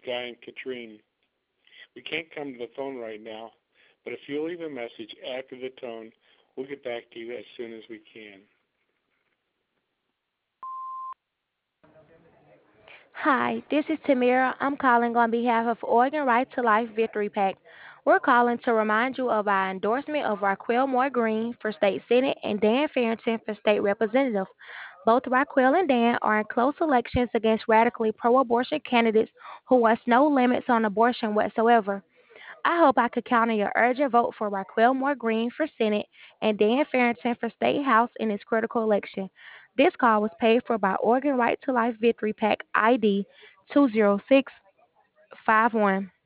Guy and Katrine. We can't come to the phone right now, but if you leave a message after the tone, we'll get back to you as soon as we can. Hi, this is Tamira. I'm calling on behalf of Oregon Right to Life Victory PAC. We're calling to remind you of our endorsement of Raquel Moore Green for state senate and Dan Farrington for state representative. Both Raquel and Dan are in close elections against radically pro-abortion candidates who want no limits on abortion whatsoever. I hope I could count on your urgent vote for Raquel Moore Green for Senate and Dan Farrington for State House in this critical election. This call was paid for by Oregon Right to Life Victory PAC ID 20651.